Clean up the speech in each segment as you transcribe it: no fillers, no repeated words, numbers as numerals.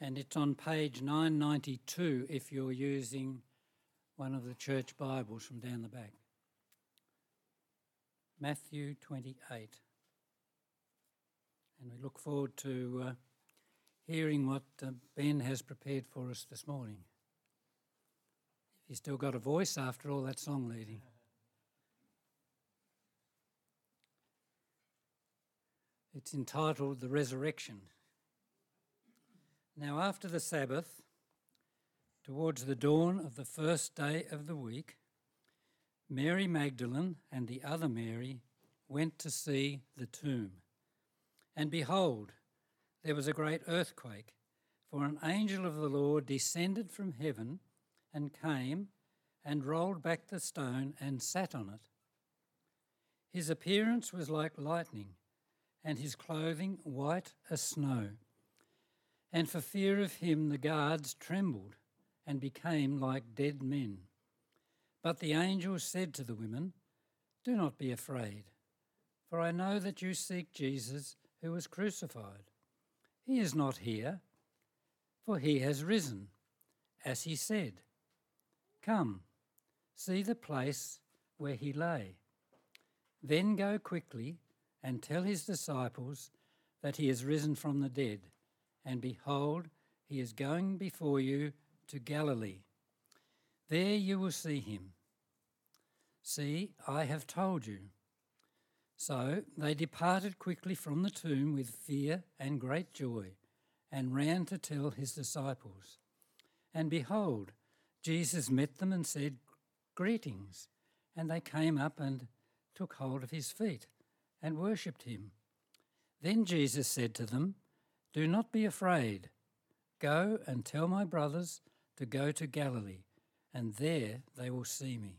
and it's on page 992 if you're using one of the church Bibles from down the back. Matthew 28. And we look forward to hearing what Ben has prepared for us this morning. If he's still got a voice after all that song leading. It's entitled The Resurrection. Now after the Sabbath, towards the dawn of the first day of the week, Mary Magdalene and the other Mary went to see the tomb. And behold, there was a great earthquake, for an angel of the Lord descended from heaven and came and rolled back the stone and sat on it. His appearance was like lightning, and his clothing white as snow. And for fear of him the guards trembled and became like dead men. But the angel said to the women, "Do not be afraid, for I know that you seek Jesus who was crucified. He is not here, for he has risen, as he said. Come, see the place where he lay. Then go quickly and tell his disciples that he is risen from the dead, and behold, he is going before you to Galilee. There you will see him. See, I have told you." So they departed quickly from the tomb with fear and great joy, and ran to tell his disciples. And behold, Jesus met them and said, "Greetings." And they came up and took hold of his feet and worshipped him. Then Jesus said to them, "Do not be afraid. Go and tell my brothers to go to Galilee, and there they will see me."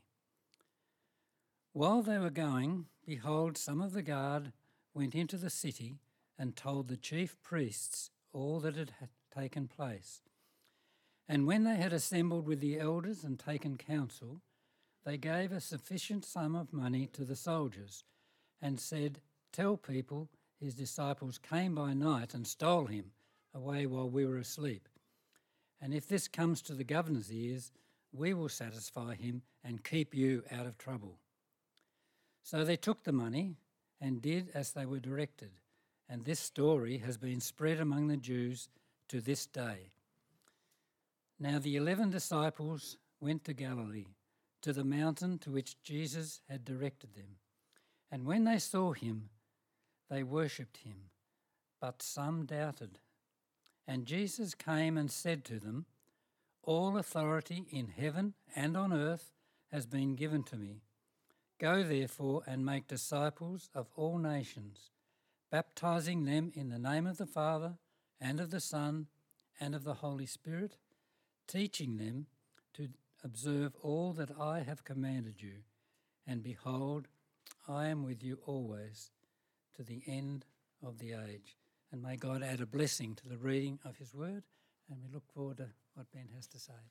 While they were going, behold, some of the guard went into the city and told the chief priests all that had taken place. And when they had assembled with the elders and taken counsel, they gave a sufficient sum of money to the soldiers and said, "Tell people his disciples came by night and stole him away while we were asleep. And if this comes to the governor's ears, we will satisfy him and keep you out of trouble." So they took the money and did as they were directed, and this story has been spread among the Jews to this day. Now the 11 disciples went to Galilee, to the mountain to which Jesus had directed them. And when they saw him, they worshipped him, but some doubted. And Jesus came and said to them, "All authority in heaven and on earth has been given to me. Go therefore and make disciples of all nations, baptizing them in the name of the Father and of the Son and of the Holy Spirit, teaching them to observe all that I have commanded you. And behold, I am with you always to the end of the age." And may God add a blessing to the reading of his word, and we look forward to what Ben has to say.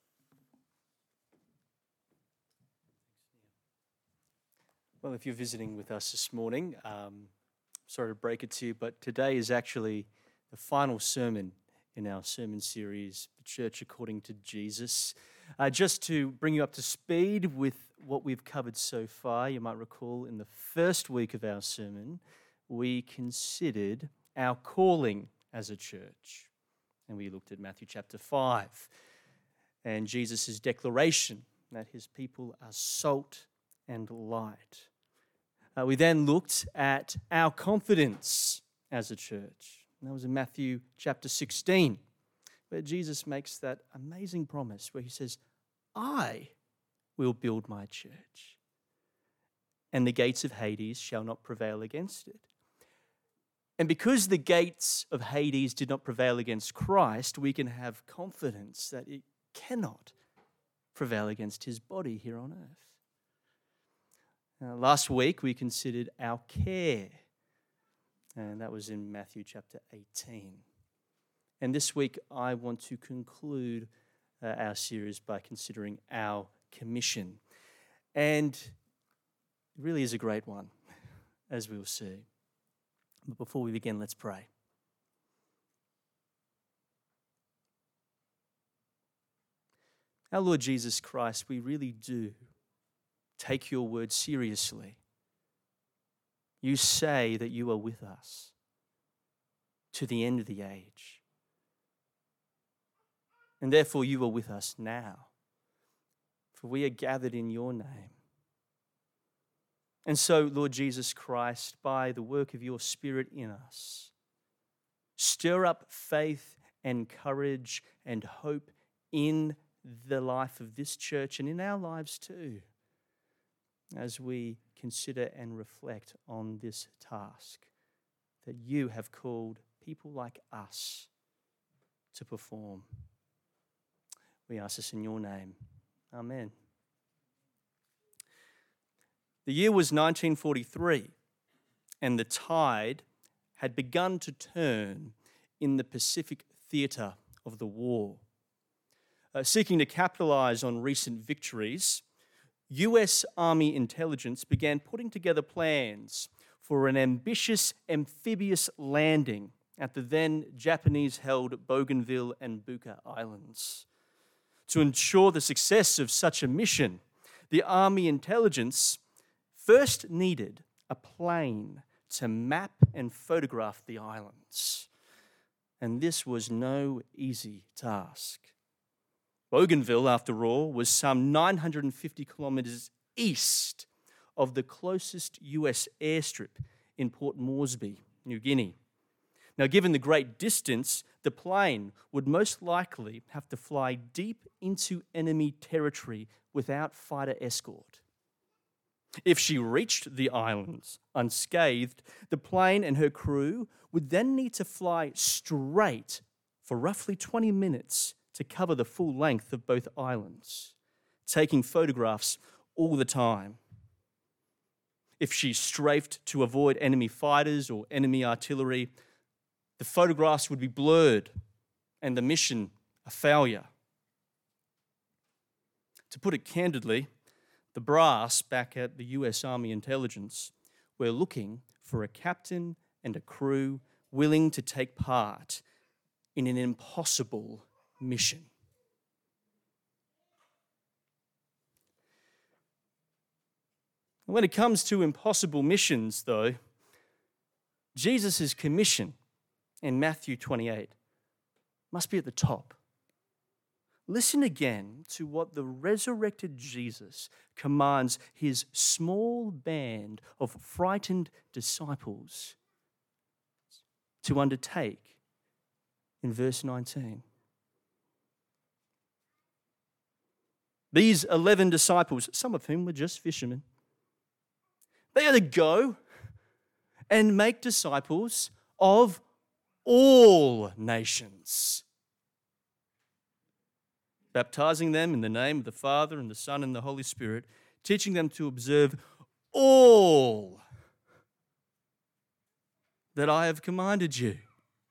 Well, if you're visiting with us this morning, sorry to break it to you, but today is actually the final sermon in our sermon series, The Church According to Jesus. Just to bring you up to speed with what we've covered so far, you might recall in the first week of our sermon, we considered our calling as a church. And we looked at Matthew chapter 5 and Jesus' declaration that his people are salt and light. We then looked at our confidence as a church. And that was in Matthew chapter 16, where Jesus makes that amazing promise where he says, "I will build my church, and the gates of Hades shall not prevail against it." And because the gates of Hades did not prevail against Christ, we can have confidence that it cannot prevail against his body here on earth. Last week we considered our care, and that was in Matthew chapter 18. And this week I want to conclude our series by considering our commission. And it really is a great one, as we'll see. But before we begin, let's pray. Our Lord Jesus Christ, we really do take your word seriously. You say that you are with us to the end of the age. And therefore you are with us now, for we are gathered in your name. And so, Lord Jesus Christ, by the work of your Spirit in us, stir up faith and courage and hope in the life of this church and in our lives too, as we consider and reflect on this task that you have called people like us to perform. We ask this in your name. Amen. The year was 1943, and the tide had begun to turn in the Pacific theatre of the war. Seeking to capitalize on recent victories, US Army intelligence began putting together plans for an ambitious amphibious landing at the then Japanese-held Bougainville and Buka Islands. To ensure the success of such a mission, the Army intelligence first needed a plane to map and photograph the islands. And this was no easy task. Bougainville, after all, was some 950 kilometres east of the closest US airstrip in Port Moresby, New Guinea. Now, given the great distance, the plane would most likely have to fly deep into enemy territory without fighter escort. If she reached the islands unscathed, the plane and her crew would then need to fly straight for roughly 20 minutes to cover the full length of both islands, taking photographs all the time. If she strafed to avoid enemy fighters or enemy artillery, the photographs would be blurred and the mission a failure. To put it candidly, the brass back at the US Army Intelligence were looking for a captain and a crew willing to take part in an impossible mission. When it comes to impossible missions, though, Jesus' commission in Matthew 28 must be at the top. Listen again to what the resurrected Jesus commands his small band of frightened disciples to undertake in verse 19. These 11 disciples, some of whom were just fishermen, they are to go and make disciples of all nations, baptizing them in the name of the Father and the Son and the Holy Spirit, teaching them to observe all that I have commanded you.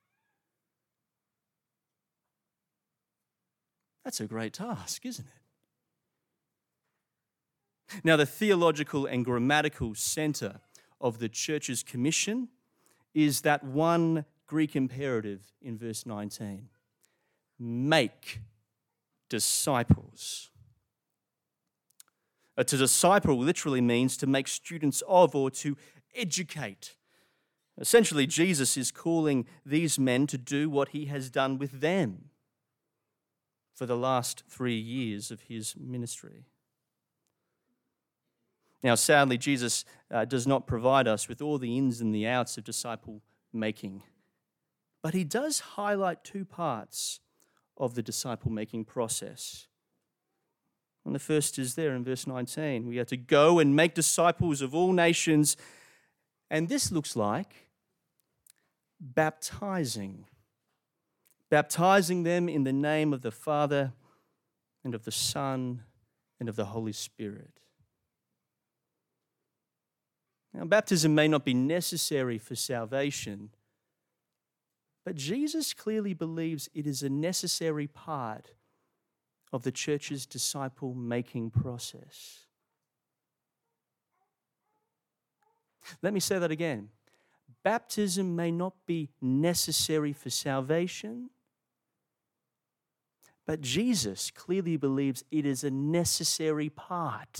That's a great task, isn't it? Now, the theological and grammatical center of the church's commission is that one Greek imperative in verse 19. Make disciples. To disciple literally means to make students of or to educate. Essentially, Jesus is calling these men to do what he has done with them for the last 3 years of his ministry. Now, sadly, Jesus does not provide us with all the ins and the outs of disciple making, but he does highlight 2 parts of the disciple-making process. And the first is there in verse 19. We are to go and make disciples of all nations, and this looks like baptizing them in the name of the Father and of the Son and of the Holy Spirit. Now, baptism may not be necessary for salvation, but Jesus clearly believes it is a necessary part of the church's disciple-making process. Let me say that again. Baptism may not be necessary for salvation, But Jesus clearly believes it is a necessary part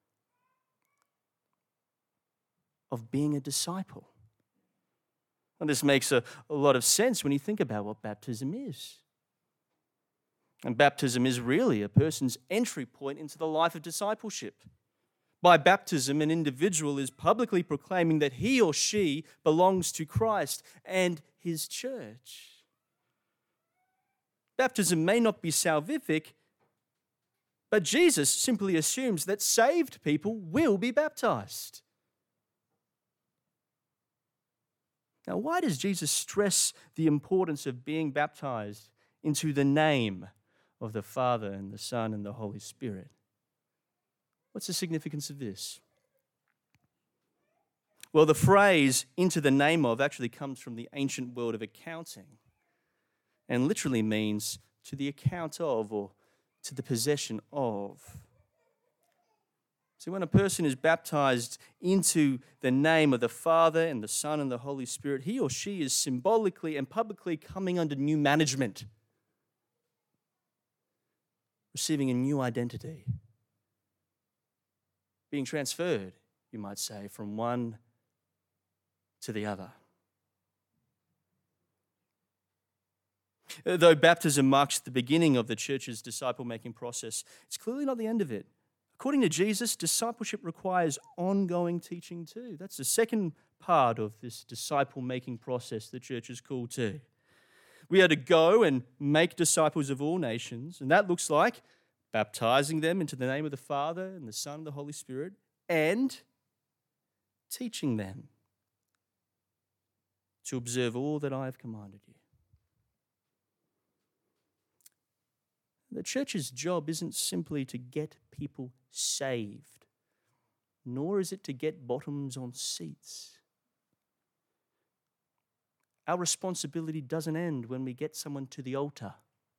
of being a disciple. And this makes a lot of sense when you think about what baptism is. And baptism is really a person's entry point into the life of discipleship. By baptism, an individual is publicly proclaiming that he or she belongs to Christ and his church. Baptism may not be salvific, but Jesus simply assumes that saved people will be baptized. Now, why does Jesus stress the importance of being baptized into the name of the Father and the Son and the Holy Spirit? What's the significance of this? Well, the phrase "into the name of" actually comes from the ancient world of accounting and literally means to the account of or to the possession of. So when a person is baptized into the name of the Father and the Son and the Holy Spirit, he or she is symbolically and publicly coming under new management, receiving a new identity, being transferred, you might say, from one to the other. Though baptism marks the beginning of the church's disciple-making process, it's clearly not the end of it. According to Jesus, discipleship requires ongoing teaching too. That's the second part of this disciple-making process the church is called to. We are to go and make disciples of all nations, and that looks like baptizing them into the name of the Father and the Son and the Holy Spirit, and teaching them to observe all that I have commanded you. The church's job isn't simply to get people saved, nor is it to get bottoms on seats. Our responsibility doesn't end when we get someone to the altar.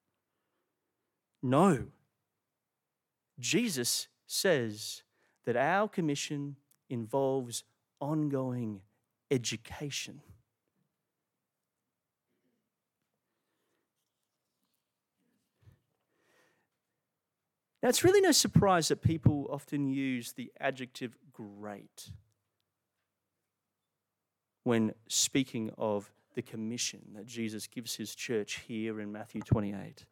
No. Jesus says that our commission involves ongoing education. Now, it's really no surprise that people often use the adjective great when speaking of the commission that Jesus gives his church here in Matthew 28.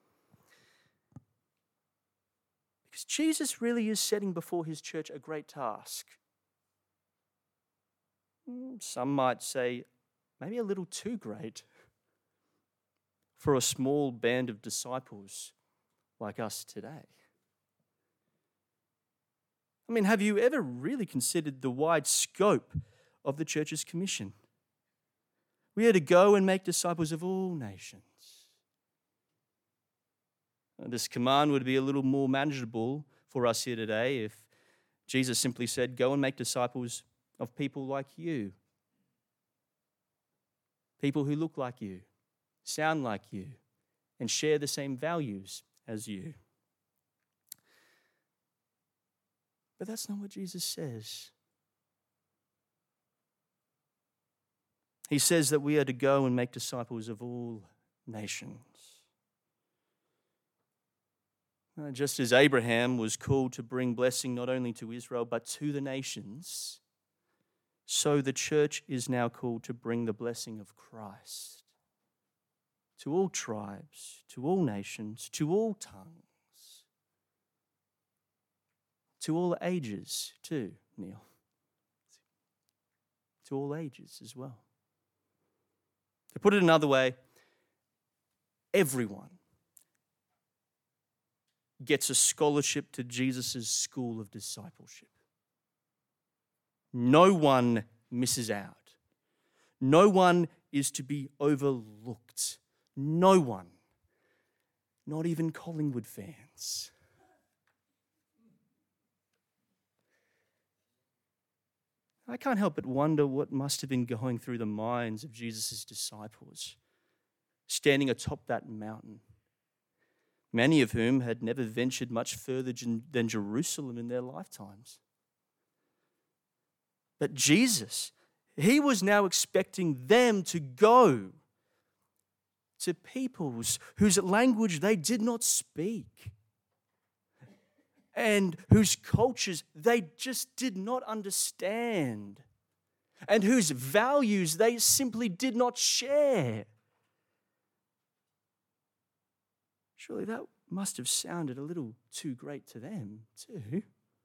Because Jesus really is setting before his church a great task. Some might say maybe a little too great for a small band of disciples like us today. I mean, have you ever really considered the wide scope of the church's commission? We are to go and make disciples of all nations. This command would be a little more manageable for us here today if Jesus simply said, go and make disciples of people like you. People who look like you, sound like you, and share the same values as you. But that's not what Jesus says. He says that we are to go and make disciples of all nations. Just as Abraham was called to bring blessing not only to Israel but to the nations, so the church is now called to bring the blessing of Christ to all tribes, to all nations, to all tongues. To all ages too, Neil. To all ages as well. To put it another way, everyone gets a scholarship to Jesus' school of discipleship. No one misses out. No one is to be overlooked. No one, not even Collingwood fans. I can't help but wonder what must have been going through the minds of Jesus' disciples, standing atop that mountain, many of whom had never ventured much further than Jerusalem in their lifetimes. But Jesus, he was now expecting them to go to peoples whose language they did not speak and whose cultures they just did not understand and whose values they simply did not share. Surely that must have sounded a little too great to them too.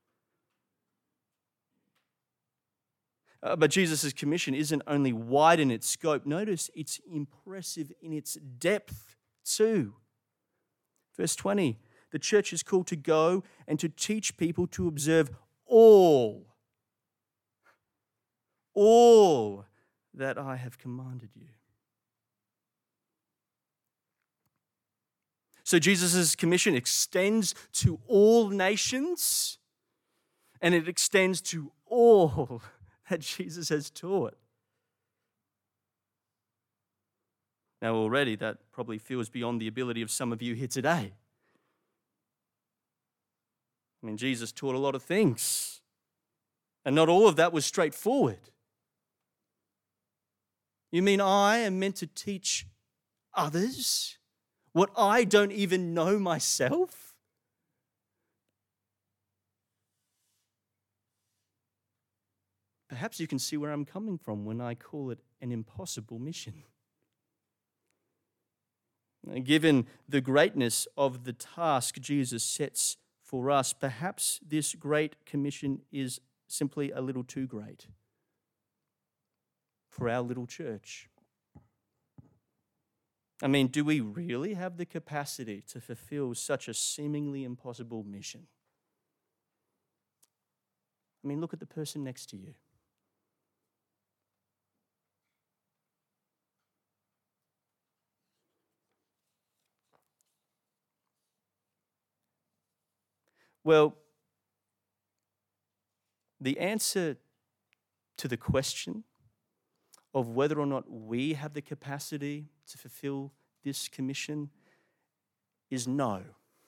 But Jesus' commission isn't only wide in its scope. Notice it's impressive in its depth too. Verse 20, the church is called to go and to teach people to observe all that I have commanded you. So Jesus' commission extends to all nations, and it extends to all that Jesus has taught. Now already that probably feels beyond the ability of some of you here today. I mean, Jesus taught a lot of things, and not all of that was straightforward. You mean I am meant to teach others what I don't even know myself? Perhaps you can see where I'm coming from when I call it an impossible mission. Given the greatness of the task Jesus sets for us, perhaps this great commission is simply a little too great for our little church. I mean, do we really have the capacity to fulfill such a seemingly impossible mission? I mean, look at the person next to you. Well, the answer to the question of whether or not we have the capacity to fulfill this commission is no.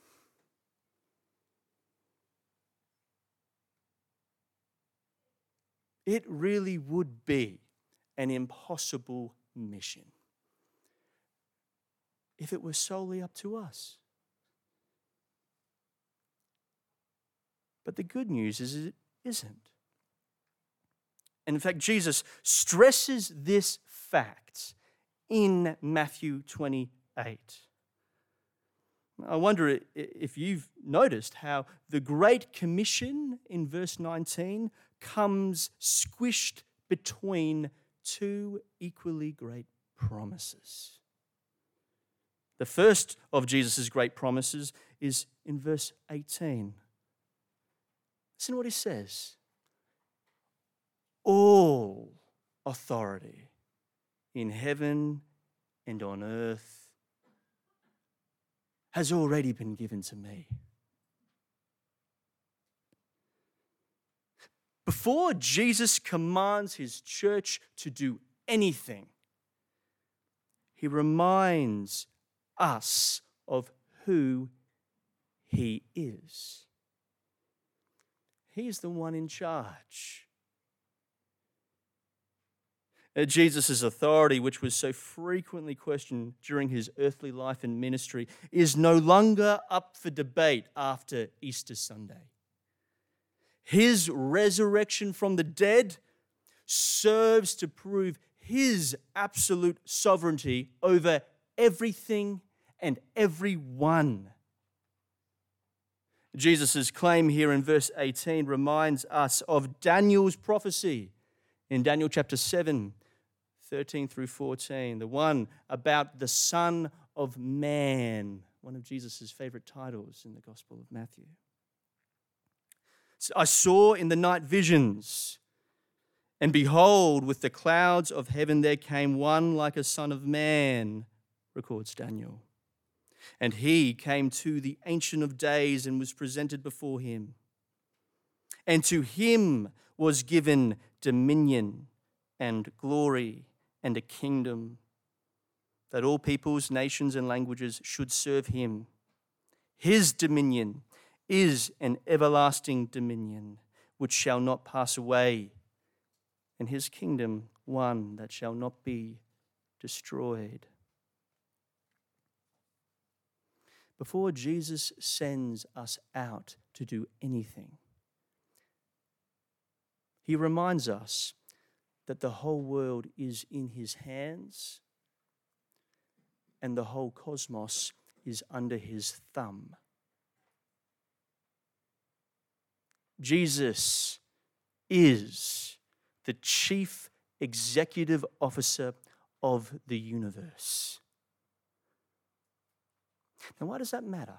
It really would be an impossible mission if it were solely up to us. But the good news is it isn't. And in fact, Jesus stresses this fact in Matthew 28. I wonder if you've noticed how the Great Commission in verse 19 comes squished between two equally great promises. The first of Jesus' great promises is in verse 18. Listen to what he says. All authority in heaven and on earth has already been given to me. Before Jesus commands his church to do anything, he reminds us of who he is. He's the one in charge. Jesus' authority, which was so frequently questioned during his earthly life and ministry, is no longer up for debate after Easter Sunday. His resurrection from the dead serves to prove his absolute sovereignty over everything and everyone. Jesus' claim here in verse 18 reminds us of Daniel's prophecy in Daniel chapter 7, 13 through 14, the one about the Son of Man, one of Jesus' favorite titles in the Gospel of Matthew. I saw in the night visions, and behold, with the clouds of heaven there came one like a son of man, records Daniel. And he came to the Ancient of Days and was presented before him. And to him was given dominion and glory and a kingdom, that all peoples, nations, and languages should serve him. His dominion is an everlasting dominion which shall not pass away, and his kingdom one that shall not be destroyed. before Jesus sends us out to do anything, he reminds us that the whole world is in his hands and the whole cosmos is under his thumb. Jesus is the chief executive officer of the universe. Now, why does that matter?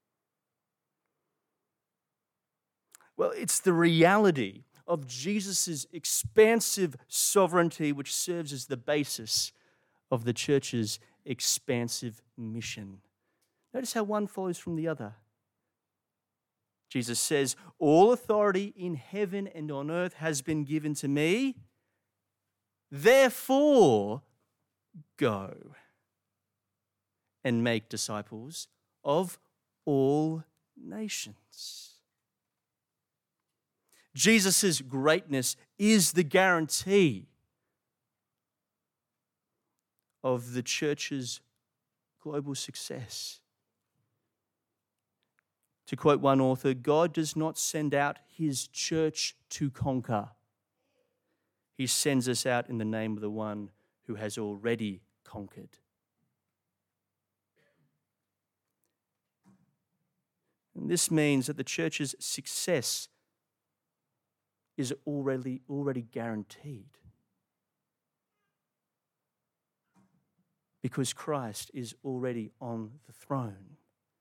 Well, it's the reality of Jesus' expansive sovereignty which serves as the basis of the church's expansive mission. Notice how one follows from the other. Jesus says, "All authority in heaven and on earth has been given to me. Therefore, go and make disciples of all nations." Jesus' greatness is the guarantee of the church's global success. To quote one author, God does not send out his church to conquer. He sends us out in the name of the one who has already conquered. And this means that the church's success is already guaranteed, because Christ is already on the throne.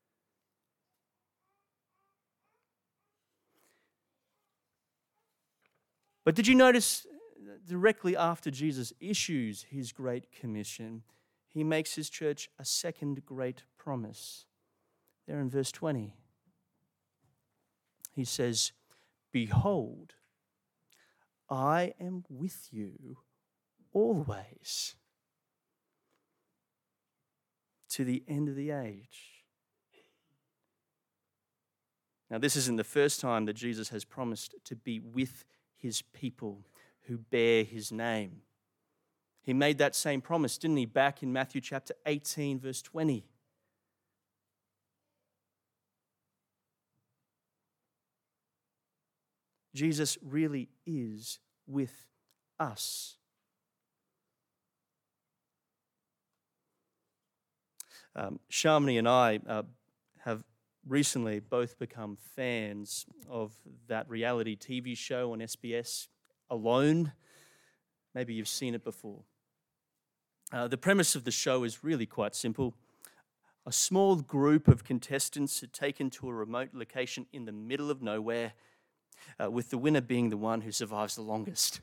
But did you notice directly after Jesus issues his Great Commission, he makes his church a second great promise? There in verse 20. He says, "Behold, I am with you always to the end of the age." Now, this isn't the first time that Jesus has promised to be with his people who bear his name. He made that same promise, didn't he, back in Matthew chapter 18, verse 20. Jesus really is with us. Shamini and I have recently both become fans of that reality TV show on SBS, Alone. Maybe you've seen it before. The premise of the show is really quite simple. A small group of contestants are taken to a remote location in the middle of nowhere, with the winner being the one who survives the longest.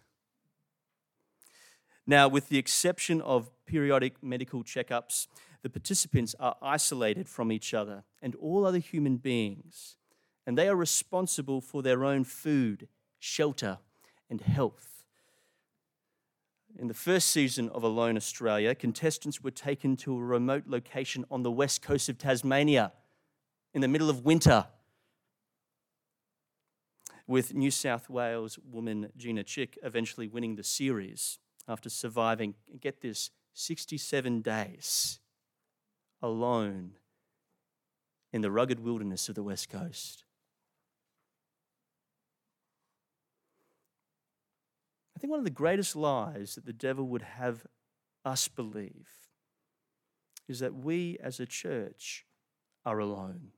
Now, with the exception of periodic medical checkups, the participants are isolated from each other and all other human beings, and they are responsible for their own food, shelter, and health. In the first season of Alone Australia, contestants were taken to a remote location on the west coast of Tasmania in the middle of winter, with New South Wales woman Gina Chick eventually winning the series after surviving, get this, 67 days alone in the rugged wilderness of the West Coast. I think one of the greatest lies that the devil would have us believe is that we as a church are alone,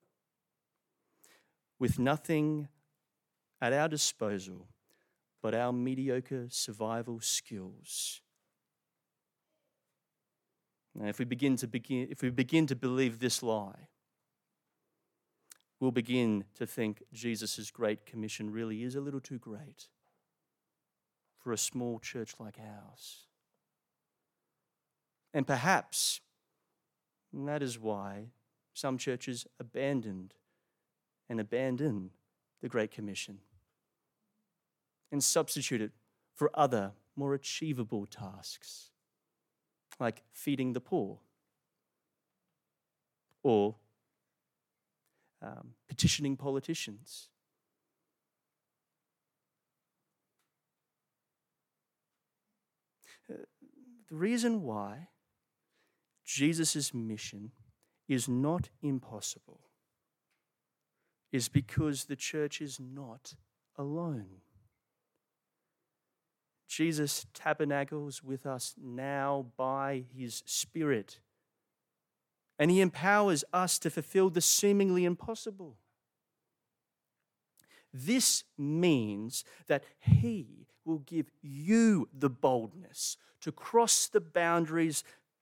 with nothing at our disposal but our mediocre survival skills. Now, if we begin to believe this lie, we'll begin to think Jesus' Great Commission really is a little too great for a small church like ours. And perhaps that is why some churches abandon the Great Commission and substitute it for other, more achievable tasks, like feeding the poor or petitioning politicians. The reason why Jesus' mission is not impossible is because the church is not alone. Jesus tabernacles with us now by his Spirit, and he empowers us to fulfill the seemingly impossible. This means that he will give you the boldness to cross the boundaries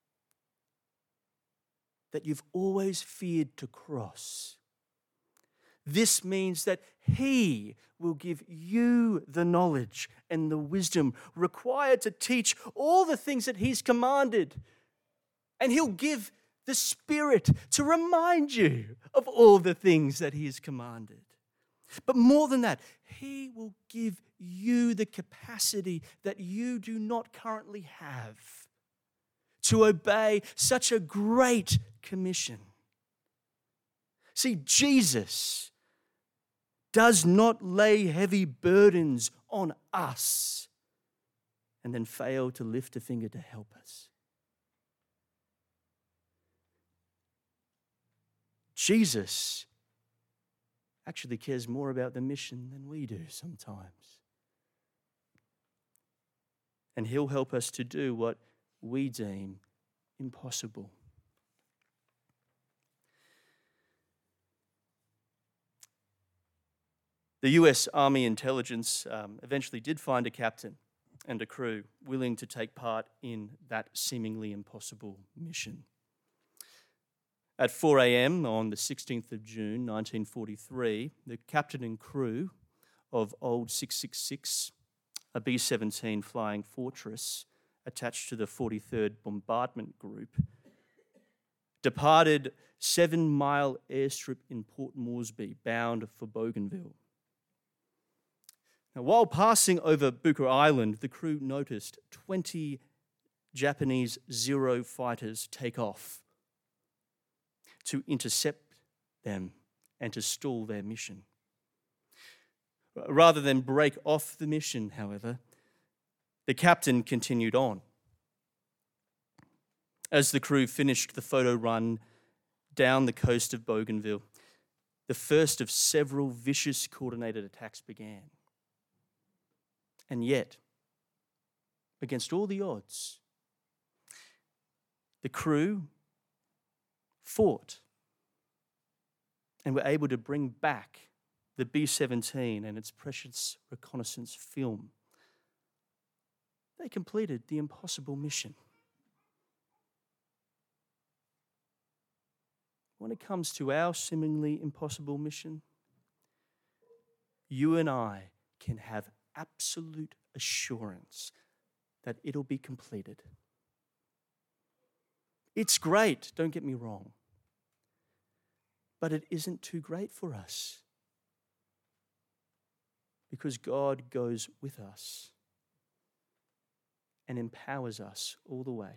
that you've always feared to cross. This means that he will give you the knowledge and the wisdom required to teach all the things that he's commanded. And he'll give the Spirit to remind you of all the things that he has commanded. But more than that, he will give you the capacity that you do not currently have to obey such a great commission. See, Jesus does not lay heavy burdens on us and then fail to lift a finger to help us. Jesus actually cares more about the mission than we do sometimes. And he'll help us to do what we deem impossible. The US Army intelligence eventually did find a captain and a crew willing to take part in that seemingly impossible mission. At 4 a.m. on the 16th of June, 1943, the captain and crew of Old 666, a B-17 Flying Fortress attached to the 43rd Bombardment Group, departed 7 Mile airstrip in Port Moresby, bound for Bougainville. Now, while passing over Buka Island, the crew noticed 20 Japanese Zero fighters take off to intercept them and to stall their mission. Rather than break off the mission, however, the captain continued on. As the crew finished the photo run down the coast of Bougainville, the first of several vicious coordinated attacks began. And yet, against all the odds, the crew fought and were able to bring back the B-17 and its precious reconnaissance film. They completed the impossible mission. When it comes to our seemingly impossible mission, you and I can have absolute assurance that it'll be completed. It's great, don't get me wrong, but it isn't too great for us because God goes with us and empowers us all the way.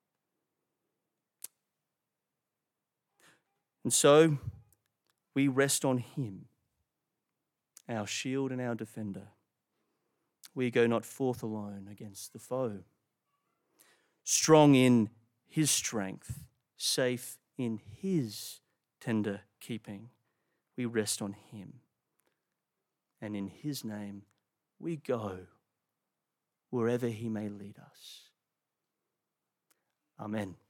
And so we rest on him, our shield and our defender. We go not forth alone against the foe. Strong in his strength, safe in his tender keeping, we rest on him. And in his name we go wherever he may lead us. Amen.